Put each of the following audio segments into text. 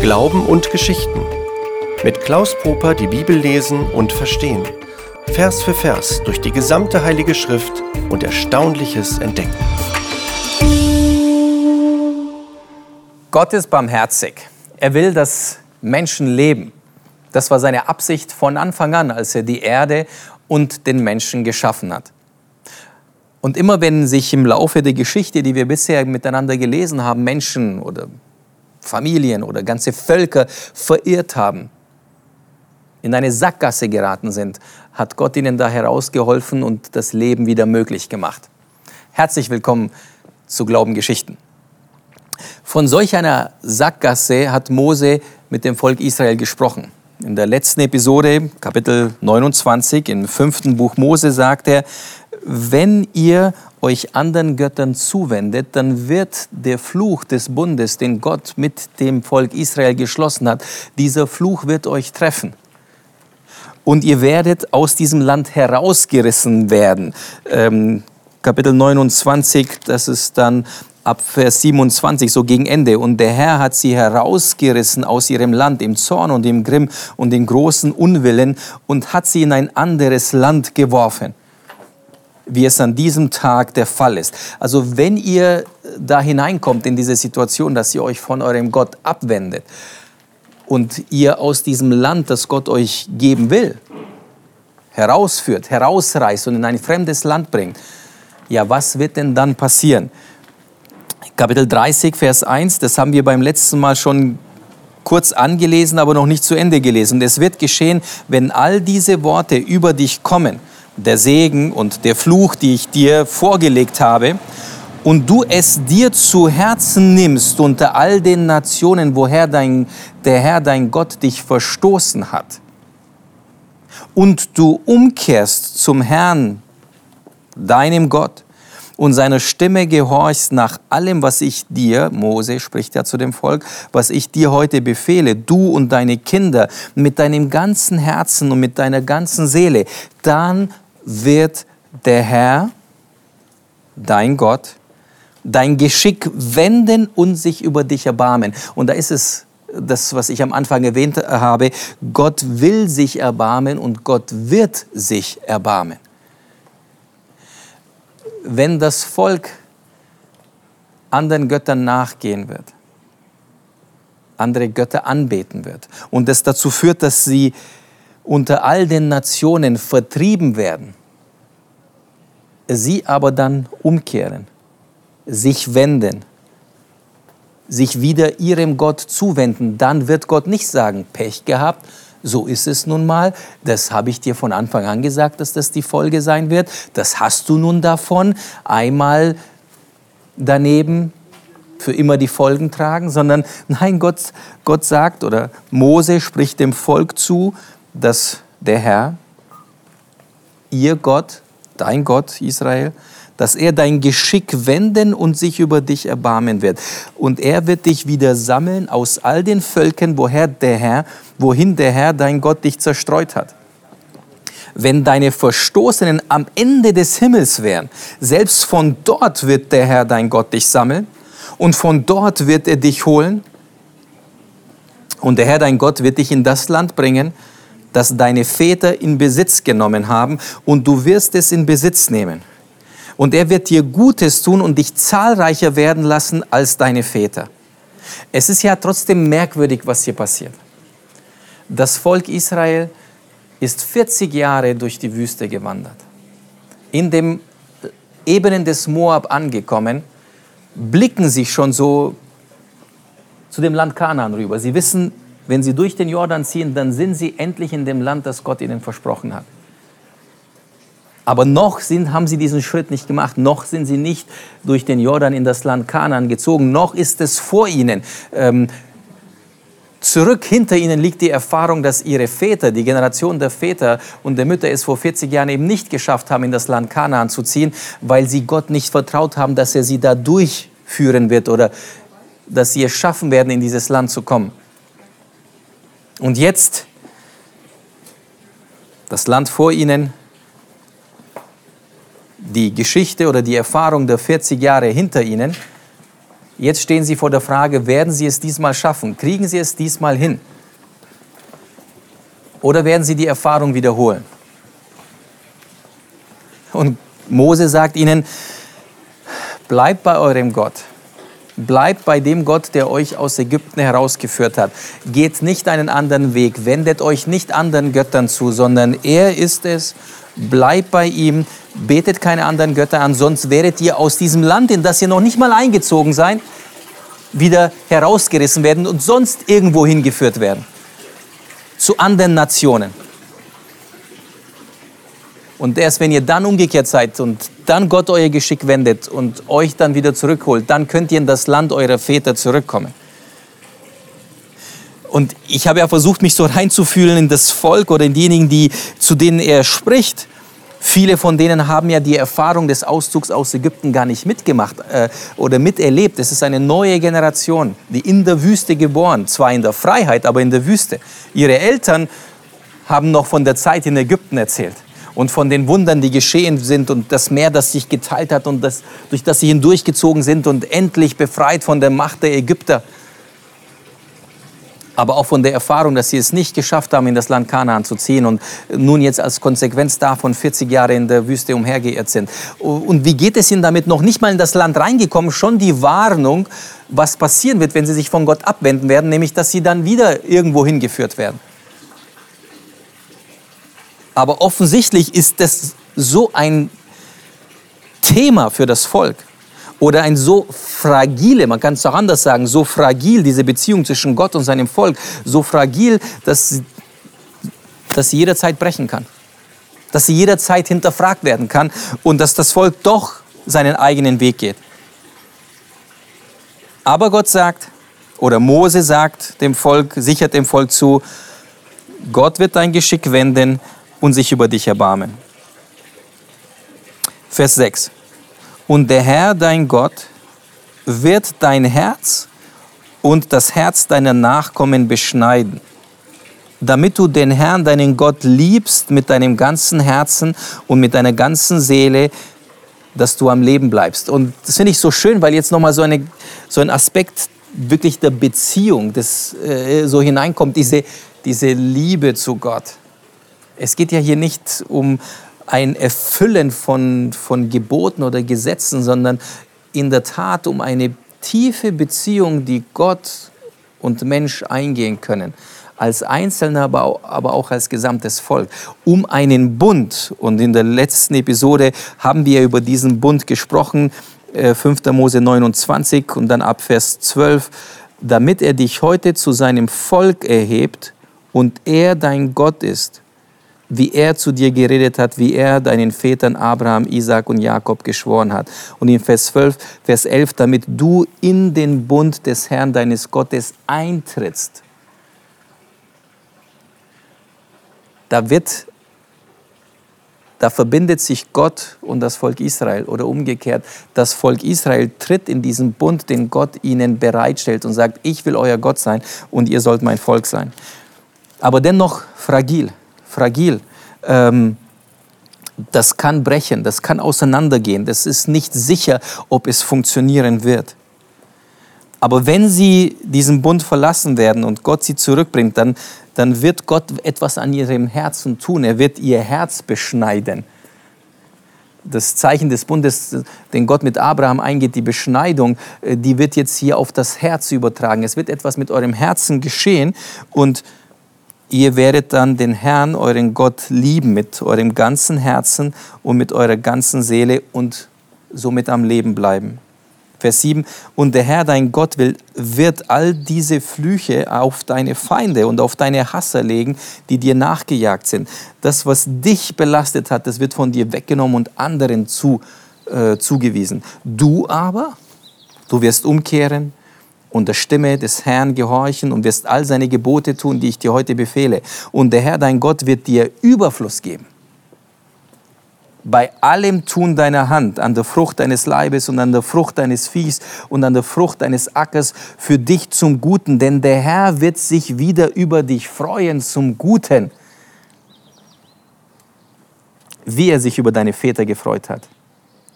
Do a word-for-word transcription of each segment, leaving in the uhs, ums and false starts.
Glauben und Geschichten. Mit Klaus Poper die Bibel lesen und verstehen. Vers für Vers durch die gesamte Heilige Schrift und Erstaunliches entdecken. Gott ist barmherzig. Er will, dass Menschen leben. Das war seine Absicht von Anfang an, als er die Erde und den Menschen geschaffen hat. Und immer wenn sich im Laufe der Geschichte, die wir bisher miteinander gelesen haben, Menschen oder Familien oder ganze Völker verirrt haben, in eine Sackgasse geraten sind, hat Gott ihnen da herausgeholfen und das Leben wieder möglich gemacht. Herzlich willkommen zu Glaubengeschichten. Von solch einer Sackgasse hat Mose mit dem Volk Israel gesprochen. In der letzten Episode, Kapitel neunundzwanzig, im fünften Buch Mose, sagt er: Wenn ihr euch anderen Göttern zuwendet, dann wird der Fluch des Bundes, den Gott mit dem Volk Israel geschlossen hat, dieser Fluch wird euch treffen. Und ihr werdet aus diesem Land herausgerissen werden. Ähm, Kapitel neunundzwanzig, das ist dann ab Vers siebenundzwanzig, so gegen Ende. Und der Herr hat sie herausgerissen aus ihrem Land, im Zorn und im Grimm und im großen Unwillen, und hat sie in ein anderes Land geworfen, wie es an diesem Tag der Fall ist. Also wenn ihr da hineinkommt in diese Situation, dass ihr euch von eurem Gott abwendet und ihr aus diesem Land, das Gott euch geben will, herausführt, herausreißt und in ein fremdes Land bringt, ja, was wird denn dann passieren? Kapitel dreißig, Vers eins, das haben wir beim letzten Mal schon kurz angelesen, aber noch nicht zu Ende gelesen. Und es wird geschehen, wenn all diese Worte über dich kommen, der Segen und der Fluch, die ich dir vorgelegt habe, und du es dir zu Herzen nimmst unter all den Nationen, woher dein, der Herr, dein Gott, dich verstoßen hat, und du umkehrst zum Herrn, deinem Gott, und seiner Stimme gehorchst nach allem, was ich dir, Mose spricht ja zu dem Volk, was ich dir heute befehle, du und deine Kinder, mit deinem ganzen Herzen und mit deiner ganzen Seele, dann wird der Herr, dein Gott, dein Geschick wenden und sich über dich erbarmen. Und da ist es das, was ich am Anfang erwähnt habe: Gott will sich erbarmen und Gott wird sich erbarmen. Wenn das Volk anderen Göttern nachgehen wird, andere Götter anbeten wird und es dazu führt, dass sie unter all den Nationen vertrieben werden, sie aber dann umkehren, sich wenden, sich wieder ihrem Gott zuwenden, dann wird Gott nicht sagen: Pech gehabt, so ist es nun mal, das habe ich dir von Anfang an gesagt, dass das die Folge sein wird, das hast du nun davon, einmal daneben für immer die Folgen tragen, sondern nein, Gott, Gott sagt, oder Mose spricht dem Volk zu, dass der Herr, ihr Gott, dein Gott Israel, dass er dein Geschick wenden und sich über dich erbarmen wird. Und er wird dich wieder sammeln aus all den Völkern, woher der Herr, wohin der Herr, dein Gott, dich zerstreut hat. Wenn deine Verstoßenen am Ende des Himmels wären, selbst von dort wird der Herr, dein Gott, dich sammeln und von dort wird er dich holen. Und der Herr, dein Gott, wird dich in das Land bringen, das deine Väter in Besitz genommen haben, und du wirst es in Besitz nehmen. Und er wird dir Gutes tun und dich zahlreicher werden lassen als deine Väter. Es ist ja trotzdem merkwürdig, was hier passiert. Das Volk Israel ist vierzig Jahre durch die Wüste gewandert. In den Ebenen des Moab angekommen, blicken sie schon so zu dem Land Kanaan rüber. Sie wissen, wenn sie durch den Jordan ziehen, dann sind sie endlich in dem Land, das Gott ihnen versprochen hat. Aber noch sind, haben sie diesen Schritt nicht gemacht, noch sind sie nicht durch den Jordan in das Land Kanaan gezogen, noch ist es vor ihnen. Ähm, zurück hinter ihnen liegt die Erfahrung, dass ihre Väter, die Generation der Väter und der Mütter, es vor vierzig Jahren eben nicht geschafft haben, in das Land Kanaan zu ziehen, weil sie Gott nicht vertraut haben, dass er sie da durchführen wird oder dass sie es schaffen werden, in dieses Land zu kommen. Und jetzt, das Land vor ihnen, die Geschichte oder die Erfahrung der vierzig Jahre hinter ihnen, Jetzt stehen sie vor der Frage, werden sie es diesmal schaffen? Kriegen sie es diesmal hin? Oder werden sie die Erfahrung wiederholen? Und Mose sagt ihnen, bleibt bei eurem Gott. Bleibt bei dem Gott, der euch aus Ägypten herausgeführt hat. Geht nicht einen anderen Weg, wendet euch nicht anderen Göttern zu, sondern er ist es. Bleibt bei ihm, betet keine anderen Götter an, sonst werdet ihr aus diesem Land, in das ihr noch nicht mal eingezogen seid, wieder herausgerissen werden und sonst irgendwo hingeführt werden. Zu anderen Nationen. Und erst wenn ihr dann umgekehrt seid und dann Gott euer Geschick wendet und euch dann wieder zurückholt, dann könnt ihr in das Land eurer Väter zurückkommen. Und ich habe ja versucht, mich so reinzufühlen in das Volk oder in diejenigen, die, zu denen er spricht. Viele von denen haben ja die Erfahrung des Auszugs aus Ägypten gar nicht mitgemacht äh, oder miterlebt. Es ist eine neue Generation, die in der Wüste geboren, zwar in der Freiheit, aber in der Wüste. Ihre Eltern haben noch von der Zeit in Ägypten erzählt. Und von den Wundern, die geschehen sind und das Meer, das sich geteilt hat und das, durch das sie hindurchgezogen sind und endlich befreit von der Macht der Ägypter. Aber auch von der Erfahrung, dass sie es nicht geschafft haben, in das Land Kanaan zu ziehen und nun jetzt als Konsequenz davon vierzig Jahre in der Wüste umhergeirrt sind. Und wie geht es ihnen damit? Noch nicht mal in das Land reingekommen, schon die Warnung, was passieren wird, wenn sie sich von Gott abwenden werden, nämlich, dass sie dann wieder irgendwo hingeführt werden. Aber offensichtlich ist das so ein Thema für das Volk oder ein so fragile, man kann es auch anders sagen, so fragil, diese Beziehung zwischen Gott und seinem Volk, so fragil, dass, dass sie jederzeit brechen kann, dass sie jederzeit hinterfragt werden kann und dass das Volk doch seinen eigenen Weg geht. Aber Gott sagt, oder Mose sagt dem Volk, sichert dem Volk zu, Gott wird dein Geschick wenden und sich über dich erbarmen. Vers sechs. Und der Herr, dein Gott, wird dein Herz und das Herz deiner Nachkommen beschneiden, damit du den Herrn, deinen Gott, liebst mit deinem ganzen Herzen und mit deiner ganzen Seele, dass du am Leben bleibst. Und das finde ich so schön, weil jetzt nochmal so, eine, so ein Aspekt wirklich der Beziehung das, äh, so hineinkommt, diese, diese Liebe zu Gott. Es geht ja hier nicht um ein Erfüllen von, von Geboten oder Gesetzen, sondern in der Tat um eine tiefe Beziehung, die Gott und Mensch eingehen können. Als Einzelner, aber auch als gesamtes Volk. Um einen Bund. Und in der letzten Episode haben wir über diesen Bund gesprochen, fünfter Mose neunundzwanzig und dann ab Vers zwölf. Damit er dich heute zu seinem Volk erhebt und er dein Gott ist, wie er zu dir geredet hat, wie er deinen Vätern Abraham, Isaak und Jakob geschworen hat. Und in Vers zwölf, Vers elf, damit du in den Bund des Herrn deines Gottes eintrittst. Da wird, da verbindet sich Gott und das Volk Israel oder umgekehrt. Das Volk Israel tritt in diesen Bund, den Gott ihnen bereitstellt und sagt, ich will euer Gott sein und ihr sollt mein Volk sein. Aber dennoch fragil. fragil. Ähm, das kann brechen, das kann auseinandergehen. Das ist nicht sicher, ob es funktionieren wird. Aber wenn sie diesen Bund verlassen werden und Gott sie zurückbringt, dann, dann wird Gott etwas an ihrem Herzen tun. Er wird ihr Herz beschneiden. Das Zeichen des Bundes, den Gott mit Abraham eingeht, die Beschneidung, die wird jetzt hier auf das Herz übertragen. Es wird etwas mit eurem Herzen geschehen und ihr werdet dann den Herrn, euren Gott, lieben mit eurem ganzen Herzen und mit eurer ganzen Seele und somit am Leben bleiben. Vers sieben, und der Herr, dein Gott, will, wird all diese Flüche auf deine Feinde und auf deine Hasser legen, die dir nachgejagt sind. Das, was dich belastet hat, das wird von dir weggenommen und anderen zu, äh, zugewiesen. Du aber, du wirst umkehren und der Stimme des Herrn gehorchen und wirst all seine Gebote tun, die ich dir heute befehle. Und der Herr, dein Gott, wird dir Überfluss geben. Bei allem Tun deiner Hand, an der Frucht deines Leibes und an der Frucht deines Viehs und an der Frucht deines Ackers für dich zum Guten. Denn der Herr wird sich wieder über dich freuen zum Guten, wie er sich über deine Väter gefreut hat.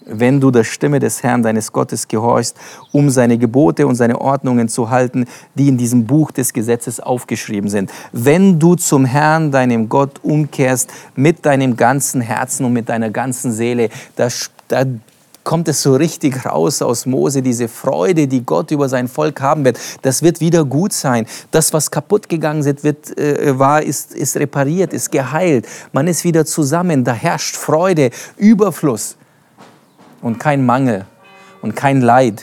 wenn du der Stimme des Herrn, deines Gottes, gehorchst, um seine Gebote und seine Ordnungen zu halten, die in diesem Buch des Gesetzes aufgeschrieben sind. Wenn du zum Herrn, deinem Gott, umkehrst mit deinem ganzen Herzen und mit deiner ganzen Seele, da, da kommt es so richtig raus aus Mose, diese Freude, die Gott über sein Volk haben wird. Das wird wieder gut sein. Das, was kaputt gegangen ist, wird, äh, war, ist, ist repariert, ist geheilt. Man ist wieder zusammen. Da herrscht Freude, Überfluss und kein Mangel und kein Leid.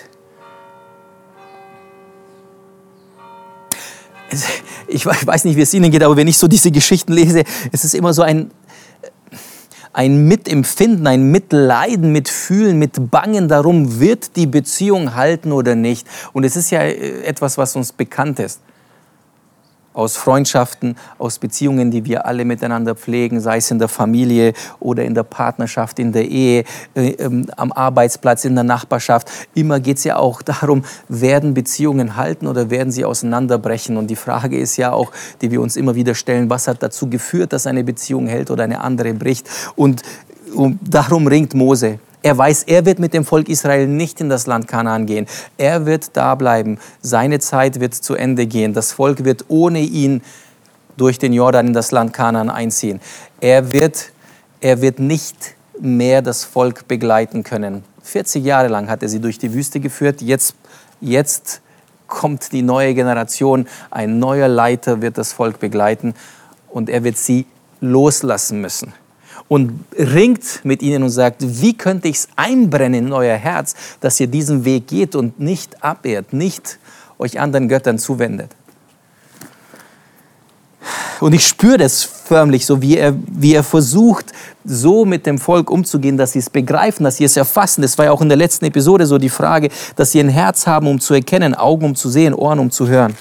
Ich weiß nicht, wie es Ihnen geht, aber wenn ich so diese Geschichten lese, es ist immer so ein Ein Mitempfinden, ein Mitleiden, Mitfühlen, mit Bangen darum, wird die Beziehung halten oder nicht. Und es ist ja etwas, was uns bekannt ist. Aus Freundschaften, aus Beziehungen, die wir alle miteinander pflegen, sei es in der Familie oder in der Partnerschaft, in der Ehe, äh, ähm, am Arbeitsplatz, in der Nachbarschaft. Immer geht es ja auch darum, werden Beziehungen halten oder werden sie auseinanderbrechen? Und die Frage ist ja auch, die wir uns immer wieder stellen, was hat dazu geführt, dass eine Beziehung hält oder eine andere bricht? Und, und darum ringt Mose. Er weiß, er wird mit dem Volk Israel nicht in das Land Kanaan gehen. Er wird da bleiben. Seine Zeit wird zu Ende gehen. Das Volk wird ohne ihn durch den Jordan in das Land Kanaan einziehen. Er wird, er wird nicht mehr das Volk begleiten können. vierzig Jahre lang hat er sie durch die Wüste geführt. Jetzt, jetzt kommt die neue Generation. Ein neuer Leiter wird das Volk begleiten und er wird sie loslassen müssen. Und ringt mit ihnen und sagt, wie könnte ich es einbrennen in euer Herz, dass ihr diesen Weg geht und nicht abehrt, nicht euch anderen Göttern zuwendet. Und ich spüre das förmlich, so wie er, wie er versucht, so mit dem Volk umzugehen, dass sie es begreifen, dass sie es erfassen. Das war ja auch in der letzten Episode so die Frage, dass sie ein Herz haben, um zu erkennen, Augen, um zu sehen, Ohren, um zu hören.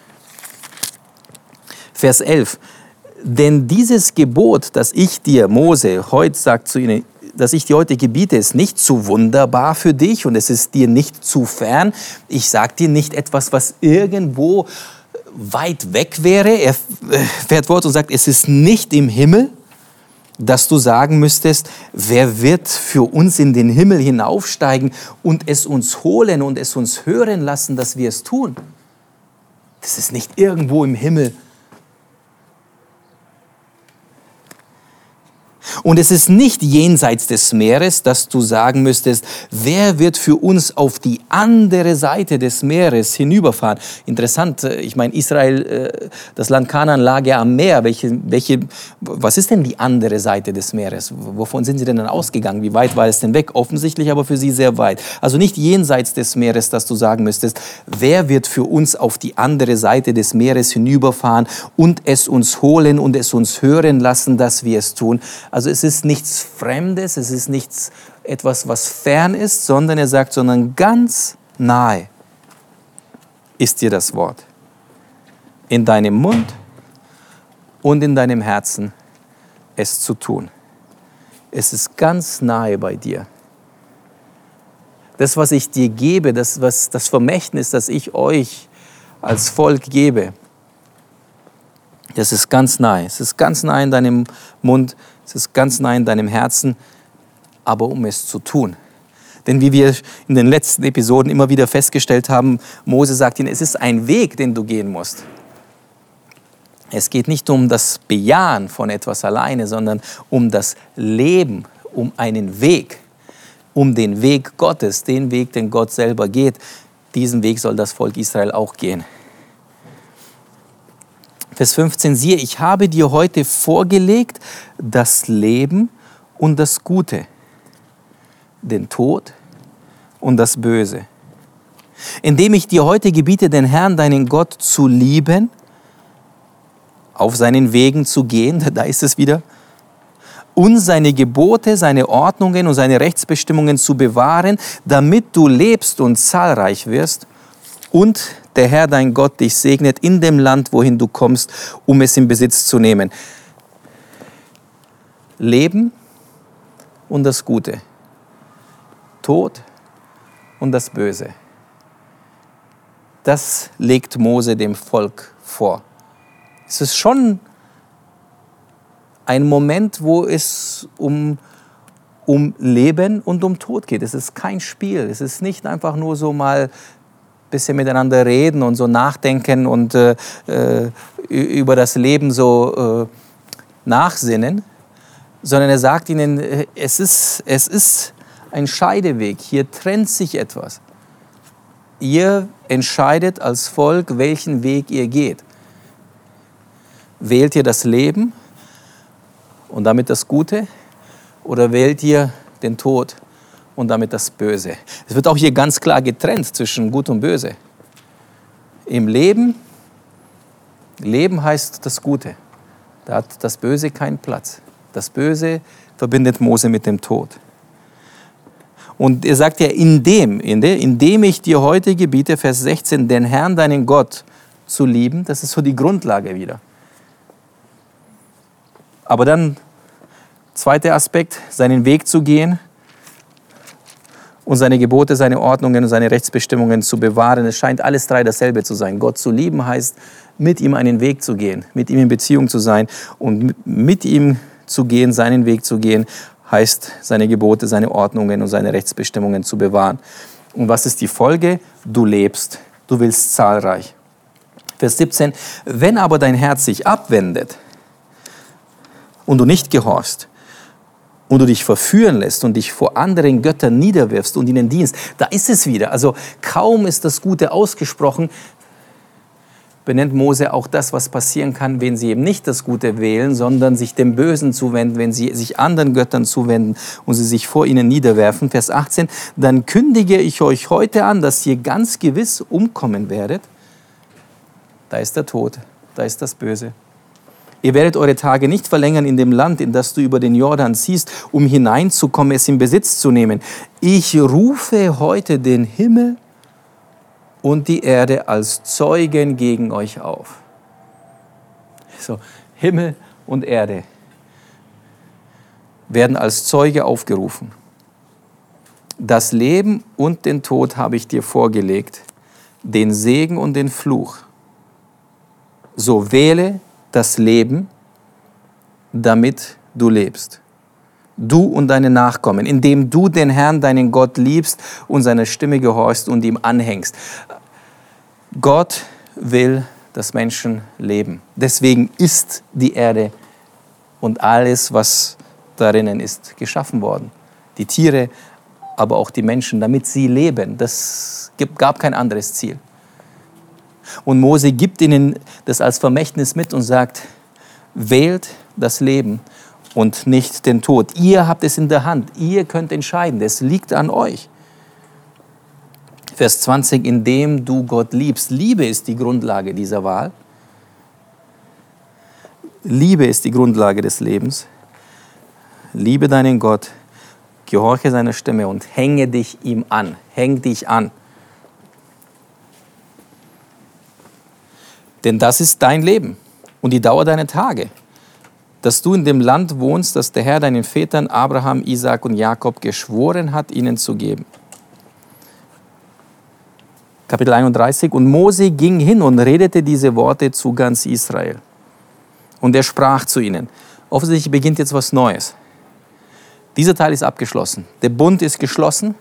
Vers elf. Denn dieses Gebot, das ich dir, Mose, heute sagt zu ihnen, dass ich dir heute gebiete, ist nicht zu wunderbar für dich und es ist dir nicht zu fern. Ich sage dir nicht etwas, was irgendwo weit weg wäre. Er fährt fort und sagt, es ist nicht im Himmel, dass du sagen müsstest, wer wird für uns in den Himmel hinaufsteigen und es uns holen und es uns hören lassen, dass wir es tun. Das ist nicht irgendwo im Himmel. Und es ist nicht jenseits des Meeres, dass du sagen müsstest, wer wird für uns auf die andere Seite des Meeres hinüberfahren? Interessant, ich meine, Israel, das Land Kanaan lag ja am Meer. Welche, welche, was ist denn die andere Seite des Meeres? Wovon sind sie denn dann ausgegangen? Wie weit war es denn weg? Offensichtlich aber für sie sehr weit. Also nicht jenseits des Meeres, dass du sagen müsstest, wer wird für uns auf die andere Seite des Meeres hinüberfahren und es uns holen und es uns hören lassen, dass wir es tun? Also es ist nichts Fremdes, es ist nichts etwas, was fern ist, sondern er sagt, sondern ganz nahe ist dir das Wort. In deinem Mund und in deinem Herzen es zu tun. Es ist ganz nahe bei dir. Das, was ich dir gebe, das, was, das Vermächtnis, das ich euch als Volk gebe, das ist ganz nahe. Es ist ganz nahe in deinem Mund, es ist ganz nah in deinem Herzen, aber um es zu tun. Denn wie wir in den letzten Episoden immer wieder festgestellt haben, Mose sagt ihnen, es ist ein Weg, den du gehen musst. Es geht nicht um das Bejahen von etwas alleine, sondern um das Leben, um einen Weg, um den Weg Gottes, den Weg, den Gott selber geht. Diesen Weg soll das Volk Israel auch gehen. Vers fünfzehn, siehe, ich habe dir heute vorgelegt das Leben und das Gute, den Tod und das Böse. Indem ich dir heute gebiete, den Herrn, deinen Gott, zu lieben, auf seinen Wegen zu gehen, da ist es wieder, und seine Gebote, seine Ordnungen und seine Rechtsbestimmungen zu bewahren, damit du lebst und zahlreich wirst und der Herr, dein Gott, dich segnet in dem Land, wohin du kommst, um es in Besitz zu nehmen. Leben und das Gute, Tod und das Böse. Das legt Mose dem Volk vor. Es ist schon ein Moment, wo es um, um Leben und um Tod geht. Es ist kein Spiel. Es ist nicht einfach nur so mal ein bisschen miteinander reden und so nachdenken und äh, über das Leben so äh, nachsinnen, sondern er sagt ihnen, es ist, es ist ein Scheideweg. Hier trennt sich etwas. Ihr entscheidet als Volk, welchen Weg ihr geht. Wählt ihr das Leben und damit das Gute oder wählt ihr den Tod und damit das Böse? Es wird auch hier ganz klar getrennt zwischen Gut und Böse. Im Leben, Leben heißt das Gute. Da hat das Böse keinen Platz. Das Böse verbindet Mose mit dem Tod. Und er sagt ja, indem, indem ich dir heute gebiete, Vers sechzehn, den Herrn, deinen Gott zu lieben, das ist so die Grundlage wieder. Aber dann, zweiter Aspekt, seinen Weg zu gehen und seine Gebote, seine Ordnungen und seine Rechtsbestimmungen zu bewahren. Es scheint alles drei dasselbe zu sein. Gott zu lieben heißt, mit ihm einen Weg zu gehen, mit ihm in Beziehung zu sein und mit ihm zu gehen, seinen Weg zu gehen, heißt, seine Gebote, seine Ordnungen und seine Rechtsbestimmungen zu bewahren. Und was ist die Folge? Du lebst, du willst zahlreich. Vers siebzehn, wenn aber dein Herz sich abwendet und du nicht gehorchst und du dich verführen lässt und dich vor anderen Göttern niederwirfst und ihnen dienst, da ist es wieder. Also kaum ist das Gute ausgesprochen, benennt Mose auch das, was passieren kann, wenn sie eben nicht das Gute wählen, sondern sich dem Bösen zuwenden, wenn sie sich anderen Göttern zuwenden und sie sich vor ihnen niederwerfen. Vers achtzehn, dann kündige ich euch heute an, dass ihr ganz gewiss umkommen werdet. Da ist der Tod, da ist das Böse. Ihr werdet eure Tage nicht verlängern in dem Land, in das du über den Jordan ziehst, um hineinzukommen, es in Besitz zu nehmen. Ich rufe heute den Himmel und die Erde als Zeugen gegen euch auf. So, Himmel und Erde werden als Zeuge aufgerufen. Das Leben und den Tod habe ich dir vorgelegt, den Segen und den Fluch. So wähle das Leben, damit du lebst. Du und deine Nachkommen, indem du den Herrn, deinen Gott, liebst und seiner Stimme gehorchst und ihm anhängst. Gott will, dass Menschen leben. Deswegen ist die Erde und alles, was darinnen ist, geschaffen worden. Die Tiere, aber auch die Menschen, damit sie leben. Das gab kein anderes Ziel. Und Mose gibt ihnen das als Vermächtnis mit und sagt, wählt das Leben und nicht den Tod. Ihr habt es in der Hand, ihr könnt entscheiden, das liegt an euch. Vers zwanzig, indem du Gott liebst. Liebe ist die Grundlage dieser Wahl. Liebe ist die Grundlage des Lebens. Liebe deinen Gott, gehorche seiner Stimme und hänge dich ihm an. Häng dich an. Denn das ist dein Leben und die Dauer deiner Tage, dass du in dem Land wohnst, das der Herr deinen Vätern Abraham, Isaak und Jakob geschworen hat, ihnen zu geben. Kapitel einunddreißig. Und Mose ging hin und redete diese Worte zu ganz Israel. Und er sprach zu ihnen. Offensichtlich beginnt jetzt was Neues. Dieser Teil ist abgeschlossen. Der Bund ist geschlossen.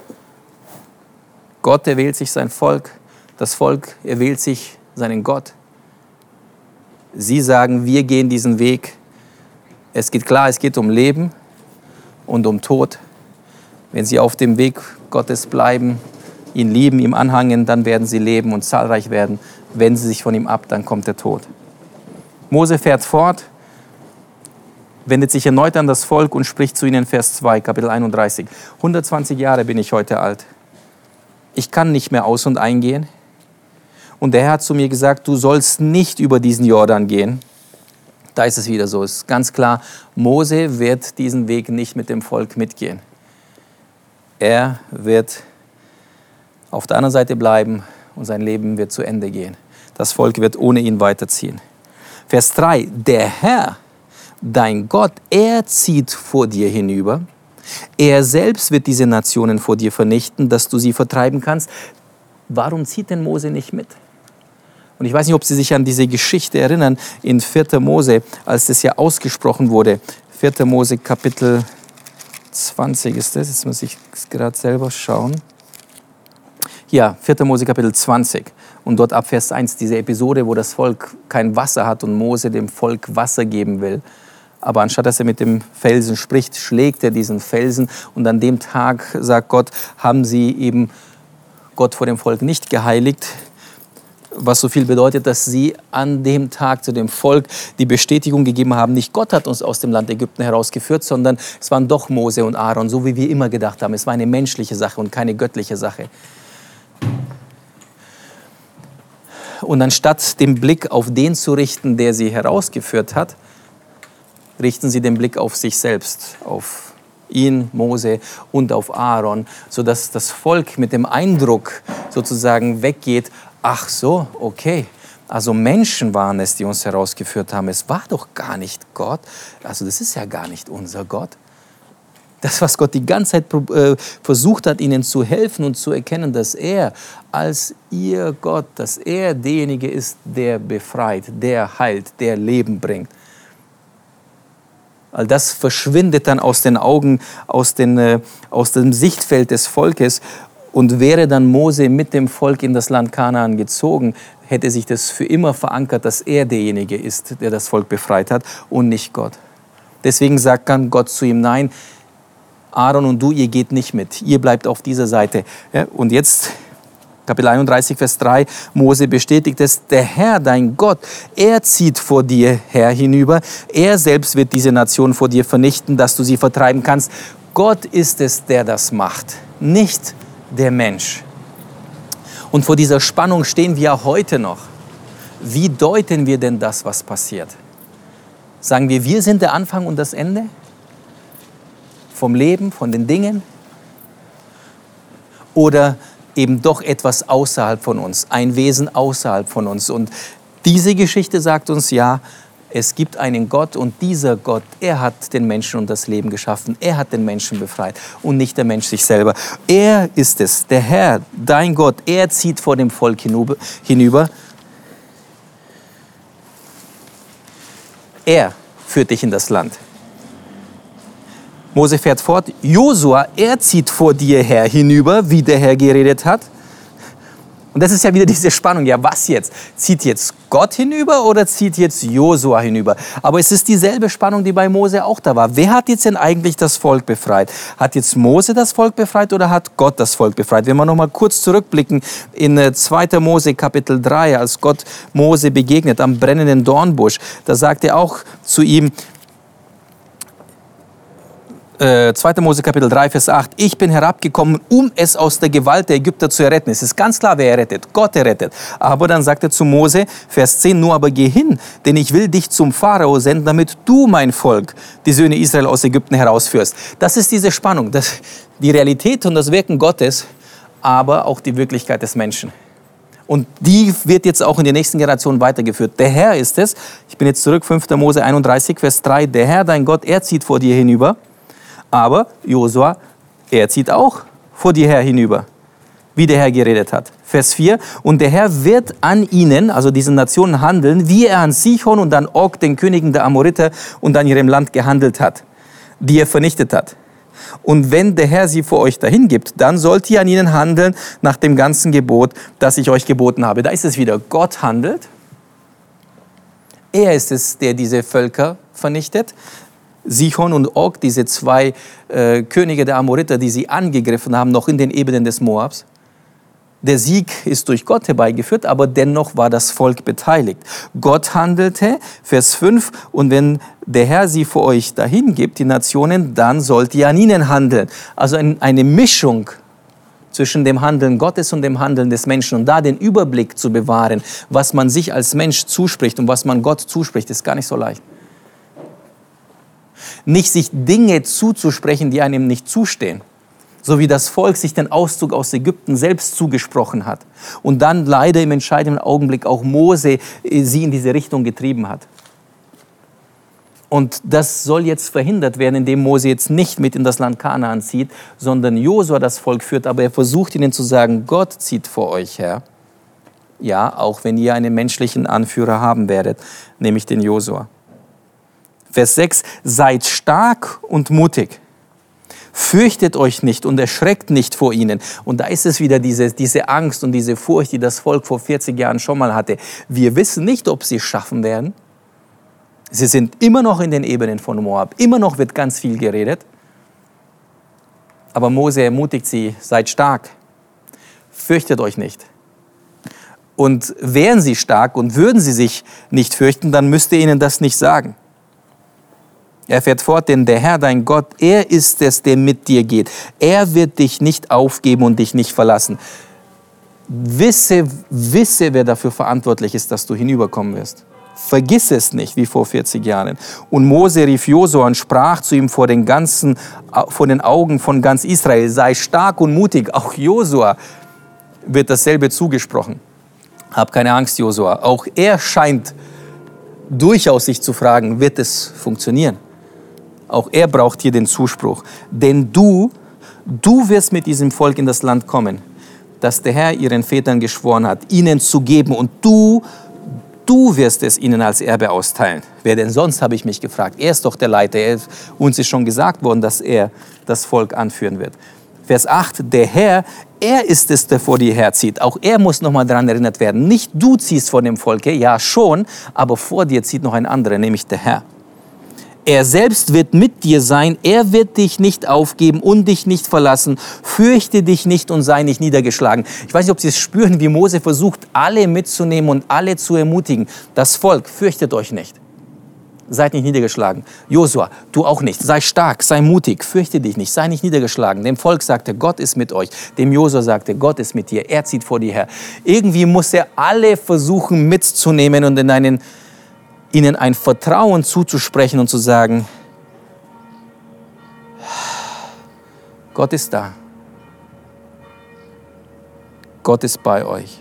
Gott erwählt sich sein Volk. Das Volk erwählt sich seinen Gott. Sie sagen, wir gehen diesen Weg. Es geht klar, es geht um Leben und um Tod. Wenn sie auf dem Weg Gottes bleiben, ihn lieben, ihm anhangen, dann werden sie leben und zahlreich werden. Wenden sie sich von ihm ab, dann kommt der Tod. Mose fährt fort, wendet sich erneut an das Volk und spricht zu ihnen, Vers zwei, Kapitel einunddreißig. hundertzwanzig Jahre bin ich heute alt. Ich kann nicht mehr aus- und eingehen. Und der Herr hat zu mir gesagt, du sollst nicht über diesen Jordan gehen. Da ist es wieder so, es ist ganz klar, Mose wird diesen Weg nicht mit dem Volk mitgehen. Er wird auf der anderen Seite bleiben und sein Leben wird zu Ende gehen. Das Volk wird ohne ihn weiterziehen. Vers drei, der Herr, dein Gott, er zieht vor dir hinüber. Er selbst wird diese Nationen vor dir vernichten, dass du sie vertreiben kannst. Warum zieht denn Mose nicht mit? Und ich weiß nicht, ob Sie sich an diese Geschichte erinnern, in vierter Mose, als das ja ausgesprochen wurde. vierter Mose Kapitel zwanzig ist das, jetzt muss ich gerade selber schauen. Ja, vierter Mose Kapitel zwanzig und dort ab Vers eins, diese Episode, wo das Volk kein Wasser hat und Mose dem Volk Wasser geben will. Aber anstatt dass er mit dem Felsen spricht, schlägt er diesen Felsen und an dem Tag, sagt Gott, haben sie eben Gott vor dem Volk nicht geheiligt, was so viel bedeutet, dass sie an dem Tag zu dem Volk die Bestätigung gegeben haben, nicht Gott hat uns aus dem Land Ägypten herausgeführt, sondern es waren doch Mose und Aaron, so wie wir immer gedacht haben. Es war eine menschliche Sache und keine göttliche Sache. Und anstatt den Blick auf den zu richten, der sie herausgeführt hat, richten sie den Blick auf sich selbst, auf ihn, Mose und auf Aaron, sodass das Volk mit dem Eindruck sozusagen weggeht, ach so, okay, also Menschen waren es, die uns herausgeführt haben. Es war doch gar nicht Gott. Also das ist ja gar nicht unser Gott. Das, was Gott die ganze Zeit äh, versucht hat, ihnen zu helfen und zu erkennen, dass er als ihr Gott, dass er derjenige ist, der befreit, der heilt, der Leben bringt. All das verschwindet dann aus den Augen, aus, den, äh, aus dem Sichtfeld des Volkes. Und wäre dann Mose mit dem Volk in das Land Kanaan gezogen, hätte sich das für immer verankert, dass er derjenige ist, der das Volk befreit hat und nicht Gott. Deswegen sagt dann Gott zu ihm, nein, Aaron und du, ihr geht nicht mit, ihr bleibt auf dieser Seite. Ja, und jetzt, Kapitel einunddreißig, Vers drei, Mose bestätigt es, der Herr, dein Gott, er zieht vor dir her hinüber, er selbst wird diese Nation vor dir vernichten, dass du sie vertreiben kannst. Gott ist es, der das macht, nicht der Mensch. Und vor dieser Spannung stehen wir heute noch. Wie deuten wir denn das, was passiert? Sagen wir, wir sind der Anfang und das Ende? Vom Leben, von den Dingen? Oder eben doch etwas außerhalb von uns, ein Wesen außerhalb von uns? Und diese Geschichte sagt uns, ja, es gibt einen Gott und dieser Gott, er hat den Menschen und das Leben geschaffen. Er hat den Menschen befreit und nicht der Mensch sich selber. Er ist es, der Herr, dein Gott, er zieht vor dem Volk hinüber. Er führt dich in das Land. Mose fährt fort, Josua, er zieht vor dir her hinüber, wie der Herr geredet hat. Und das ist ja wieder diese Spannung. Ja, was jetzt? Zieht jetzt Gott hinüber oder zieht jetzt Josua hinüber? Aber es ist dieselbe Spannung, die bei Mose auch da war. Wer hat jetzt denn eigentlich das Volk befreit? Hat jetzt Mose das Volk befreit oder hat Gott das Volk befreit? Wenn wir noch mal kurz zurückblicken in zweiter Mose Kapitel drei, als Gott Mose begegnet am brennenden Dornbusch, da sagt er auch zu ihm, zweiter Mose Kapitel drei, Vers acht, ich bin herabgekommen, um es aus der Gewalt der Ägypter zu erretten. Es ist ganz klar, wer er rettet. Gott errettet. Aber dann sagt er zu Mose, Vers zehn, nur aber geh hin, denn ich will dich zum Pharao senden, damit du mein Volk, die Söhne Israel aus Ägypten herausführst. Das ist diese Spannung, das, die Realität und das Wirken Gottes, aber auch die Wirklichkeit des Menschen. Und die wird jetzt auch in die nächsten Generationen weitergeführt. Der Herr ist es, ich bin jetzt zurück, fünfter Mose einunddreißig, Vers drei, der Herr, dein Gott, er zieht vor dir hinüber. Aber Josua, er zieht auch vor dir her hinüber, wie der Herr geredet hat. Vers vier, und der Herr wird an ihnen, also diesen Nationen, handeln, wie er an Sichon und an Og, den Königen der Amoriter, und an ihrem Land gehandelt hat, die er vernichtet hat. Und wenn der Herr sie vor euch dahin gibt, dann sollt ihr an ihnen handeln nach dem ganzen Gebot, das ich euch geboten habe. Da ist es wieder, Gott handelt. Er ist es, der diese Völker vernichtet. Sichon und Og, diese zwei äh, Könige der Amoriter, die sie angegriffen haben, noch in den Ebenen des Moabs. Der Sieg ist durch Gott herbeigeführt, aber dennoch war das Volk beteiligt. Gott handelte, Vers fünf, und wenn der Herr sie vor euch dahin gibt, die Nationen, dann sollt ihr an ihnen handeln. Also ein, eine Mischung zwischen dem Handeln Gottes und dem Handeln des Menschen. Und da den Überblick zu bewahren, was man sich als Mensch zuspricht und was man Gott zuspricht, ist gar nicht so leicht. Nicht sich Dinge zuzusprechen, die einem nicht zustehen. So wie das Volk sich den Auszug aus Ägypten selbst zugesprochen hat. Und dann leider im entscheidenden Augenblick auch Mose sie in diese Richtung getrieben hat. Und das soll jetzt verhindert werden, indem Mose jetzt nicht mit in das Land Kanaan zieht, sondern Josua das Volk führt. Aber er versucht ihnen zu sagen, Gott zieht vor euch her. Ja, auch wenn ihr einen menschlichen Anführer haben werdet, nämlich den Josua. Vers sechs, seid stark und mutig. Fürchtet euch nicht und erschreckt nicht vor ihnen. Und da ist es wieder diese, diese Angst und diese Furcht, die das Volk vor vierzig Jahren schon mal hatte. Wir wissen nicht, ob sie es schaffen werden. Sie sind immer noch in den Ebenen von Moab. Immer noch wird ganz viel geredet. Aber Mose ermutigt sie, seid stark. Fürchtet euch nicht. Und wären sie stark und würden sie sich nicht fürchten, dann müsst ihr ihnen das nicht sagen. Er fährt fort, denn der Herr, dein Gott, er ist es, der mit dir geht. Er wird dich nicht aufgeben und dich nicht verlassen. Wisse, wisse, wer dafür verantwortlich ist, dass du hinüberkommen wirst. Vergiss es nicht, wie vor vierzig Jahren. Und Mose rief Josua und sprach zu ihm vor den, ganzen, vor den Augen von ganz Israel, sei stark und mutig. Auch Josua wird dasselbe zugesprochen. Hab keine Angst, Josua. Auch er scheint durchaus sich zu fragen, wird es funktionieren? Auch er braucht hier den Zuspruch. Denn du, du wirst mit diesem Volk in das Land kommen, das der Herr ihren Vätern geschworen hat, ihnen zu geben. Und du, du wirst es ihnen als Erbe austeilen. Wer denn sonst, habe ich mich gefragt. Er ist doch der Leiter. Er, uns ist schon gesagt worden, dass er das Volk anführen wird. Vers acht, der Herr, er ist es, der vor dir herzieht. Auch er muss noch mal daran erinnert werden. Nicht du ziehst vor dem Volke, ja schon, aber vor dir zieht noch ein anderer, nämlich der Herr. Er selbst wird mit dir sein, er wird dich nicht aufgeben und dich nicht verlassen. Fürchte dich nicht und sei nicht niedergeschlagen. Ich weiß nicht, ob Sie es spüren, wie Mose versucht, alle mitzunehmen und alle zu ermutigen. Das Volk, fürchtet euch nicht. Seid nicht niedergeschlagen. Josua, du auch nicht. Sei stark, sei mutig, fürchte dich nicht, sei nicht niedergeschlagen. Dem Volk sagte, Gott ist mit euch. Dem Josua sagte, Gott ist mit dir. Er zieht vor dir her. Irgendwie muss er alle versuchen mitzunehmen und in einen, ihnen ein Vertrauen zuzusprechen und zu sagen, Gott ist da. Gott ist bei euch.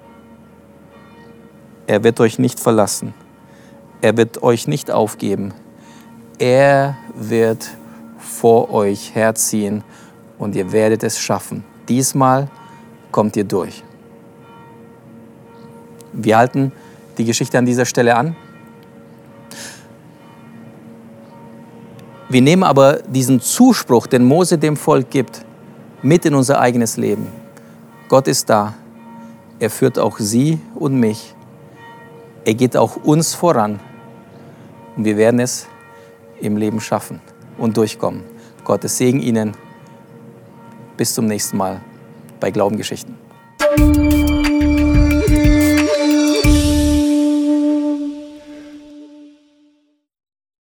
Er wird euch nicht verlassen. Er wird euch nicht aufgeben. Er wird vor euch herziehen und ihr werdet es schaffen. Diesmal kommt ihr durch. Wir halten die Geschichte an dieser Stelle an. Wir nehmen aber diesen Zuspruch, den Mose dem Volk gibt, mit in unser eigenes Leben. Gott ist da. Er führt auch sie und mich. Er geht auch uns voran. Und wir werden es im Leben schaffen und durchkommen. Gottes Segen Ihnen. Bis zum nächsten Mal bei Glaubengeschichten.